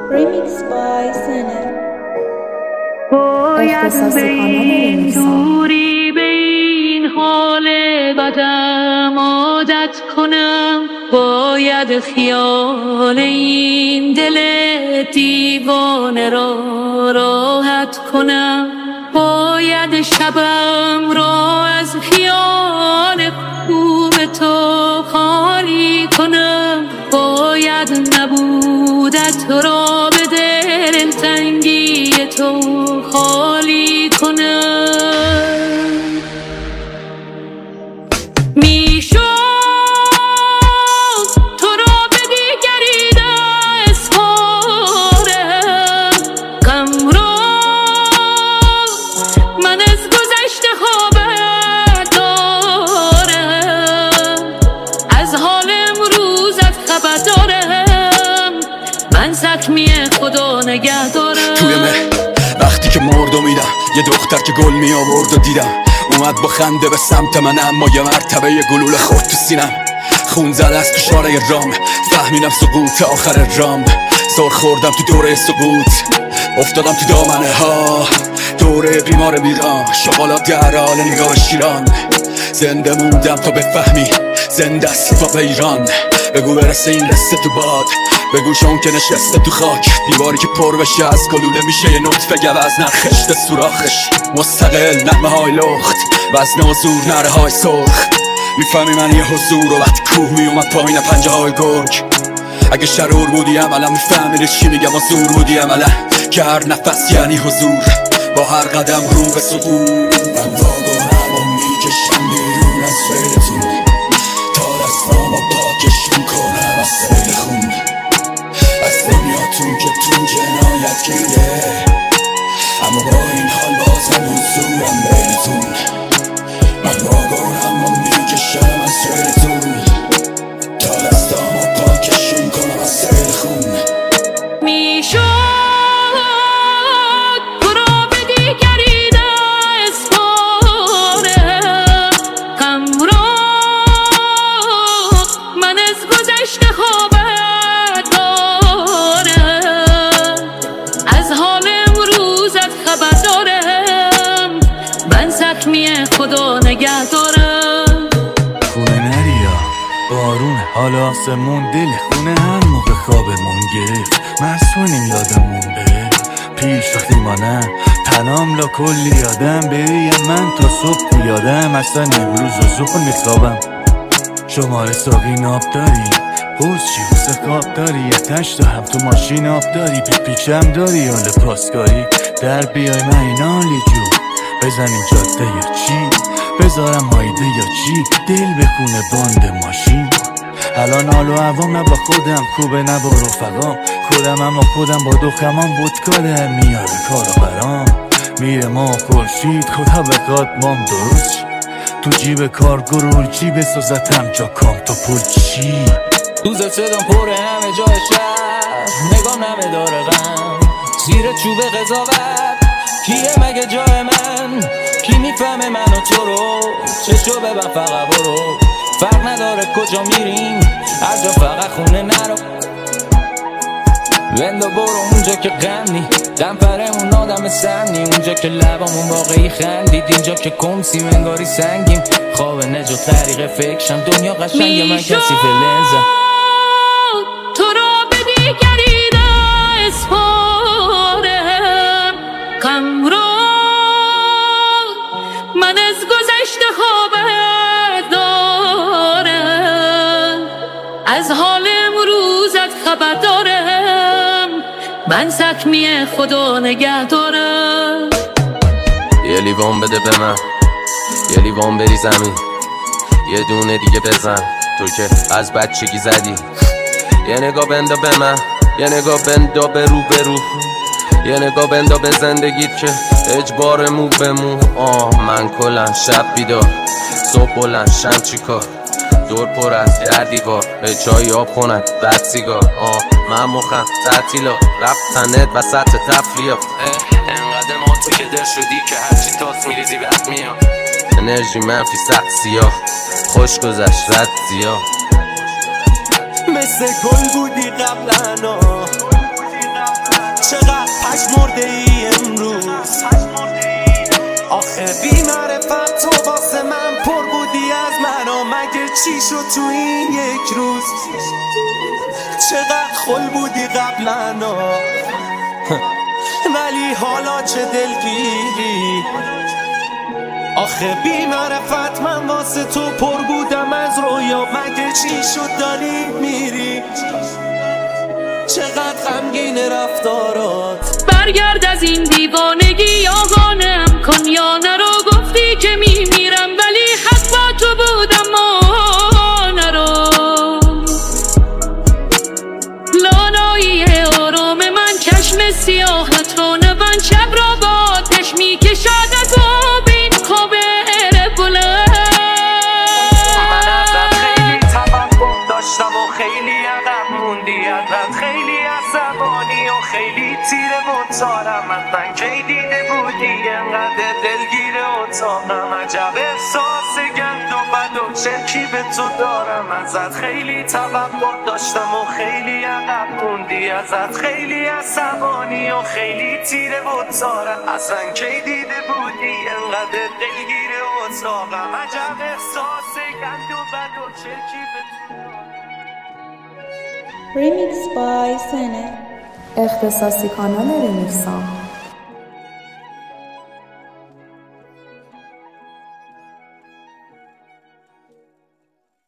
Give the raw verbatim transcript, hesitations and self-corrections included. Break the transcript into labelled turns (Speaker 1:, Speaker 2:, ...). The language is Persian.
Speaker 1: Remix by Sana.
Speaker 2: باید به این دوری به این حال بدم عادت کنم، باید خیال این دل دیوانه را راحت کنم، باید شبم را از خیال خوب تو خالی کنم، باید نبودت را به دلتنگی تو خالی کنم. میشد تو را به دیگری دست پارم، غم را من از گذشته خبر دارم، از حال امروزت خبر دارم، من زخمی خدا نگه دارم.
Speaker 3: توی مه وقتی که مرد و میدم یه دختر که گل می آورد و دیدم اومد با خنده به سمت من، اما یه مرتبه یه گلوله خورد تو سینم، خون زد از تو شاره رام، فهمیدم سقوط آخر رام، سر خوردم تو دوره سقوط، افتادم تو دامنه ها، دوره بیمار بیران، شغالات در حال نگاه شیران، زنده موندم تا بفهمی زنده است با ایران، بگو برسه این قصه تو باد، بگو شون که نشسته تو خاک، دیواری که پر بشه از گلوله میشه یه نطفه گوز نخشته سوراخش، مستقل نغمه های لخت وزن و زور نره های سرخ، میفهمی من یه حضور و وقتی کوه میومد پایین پنجه های گرگ، اگه شرور بودی عملا میفهمیدی چی میگم و زور بودی عملا، که هر نفس یعنی حضور با هر قدم رو به سقوط، من واگرم و میکشم بیرون از فیلتون تا دستامو پاکشون کنم از سیل خون، از دنیاتون که تو جنایت گیره، اما با این حال بازم حضورم بینتون، من واگرم و میکشم از فیلتون تا دستامو پاکشون کنم از سیل خون.
Speaker 2: میشد تو را به دیگری دست پارم، غم را من از گذشته خبر دارم، از حال امروزت خبر دارم، من زخمی خدا نگه دارم.
Speaker 4: خونه نریا بارونه حال آسمون، دل خونه هر موقع خوابمون گرفت، مسئولیم یادمون بره پیش وقتی ما نه تنام لا کلی یادم بریم، من تا صبح یادم اصلا امروز و زخون میخوابم، شماره ساقی ناب داری حوز چی حوز کاب داری، یه تش دارم تو ماشین آب داری، پیک پیچم داری حال پاسکاری، در بیای من این حالی جو بزنیم جاده یا چی، بذارم هایده یا چی، دل بخونه باند ماشین، الان حال و هوام نه با خودم خوبه نه با رفقام، خودم اما خودم با دو خمان بودکا در میاره کارا برام، میره ما خورشید خدا بخواد مام درست شی، تو جیب کار گرور چی بسازتم جا کام تو پل چی، دوزه صدام پره همه جای شهر، نگام نمه داره غم زیر چوب قضاوت، کیه مگه جای من، کی میفهمه من و تو رو، چشو ببن فقط برو، فرق نداره کجا میریم هر جا فقط خونه نرو، بندو برو اونجا که غمنی، دمپرمون آدم سمنی، اونجا که لبامون واقعی خندید، اینجا که کمسیم انگاری سنگیم، خواب نجات طریق فکرشم دنیا قشنگه من کسی فلنزم،
Speaker 2: تو را به دیگری دست پارم، غم را من از گذشته خبر دارم، از حال امروزت خبر دارم، من زخمی خدا نگه دارم.
Speaker 5: یه لیوان بده به من، یه لیوان بری زمین، یه دونه دیگه بزن تو که از بچگی زدی، یه نگاه بندا به من، یه نگاه بندا به رو به رو، یه نگاه بندا به زندگیت که اجبار مو به مو، آه من کلن شب بیدار صبح بلند شم چی کار، دور پر از در دیوار به چای آب خونن بد سیگار، آه من مخم تعطیلا رفتنت وسط تفریح، انقدر ما تو که در شدی که هرچی تاس میریزی بد میاد، انرژی منفی سخت سیاه خوش گذشت رد زیاد،
Speaker 6: مثل گل بودی قبلنا چقدر پشمرده ای امروز، آخه بی معرفت تو واسه من پر بودی از منو، مگه چی شد تو این یک روز؟ چقدر خل بودی قبلا ولی حالا چه دلگیری، آخه بی معرفت من واسه تو پر بودم از رویا، مگه چی شد داری میری؟ چقدر غمگین رفتارات،
Speaker 2: برگرد از این دیوانگی آگانم کن یا نرو، گفتی که میمیرم ولی حق با تو بودم ما نرو. لانایی آرام من چشم سیاحت رو نبن، شب را با آتش میکشد از این خواب بلند.
Speaker 6: من ازت خیلی توقع داشتم و خیلی عقب موندی، ازت خیلی عصبانی و خیلی تیره و تارم، اصلا کی دیده بودی انقدر دلگیر اتاقم، عجب احساس گند و بد و چرکی به تو دارم. ازت خیلی توقع داشتم و خیلی عقب موندی، ازت خیلی عصبانی و خیلی تیره و تارم، اصلا کی دیده بودی انقدر دلگیر اتاقم، عجب احساس گند و بد و چرکی به تو دارم.
Speaker 1: Remix by Senate.
Speaker 7: اختصاصی کانال ریمیکس ها.